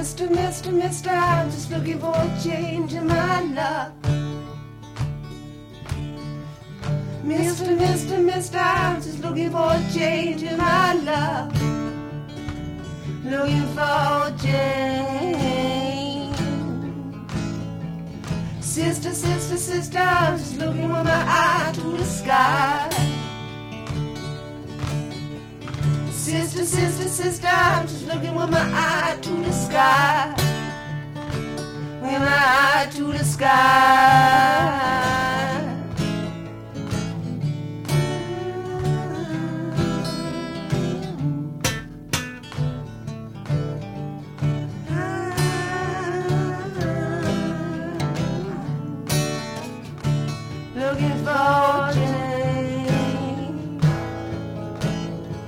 Mister, I'm just looking for a change in my luck. Mister, I'm just looking for a change in my luck. Looking for a change. Sister, I'm just looking with my eye to the sky. Sister, I'm just looking with my eye to the sky. With my eye to the sky.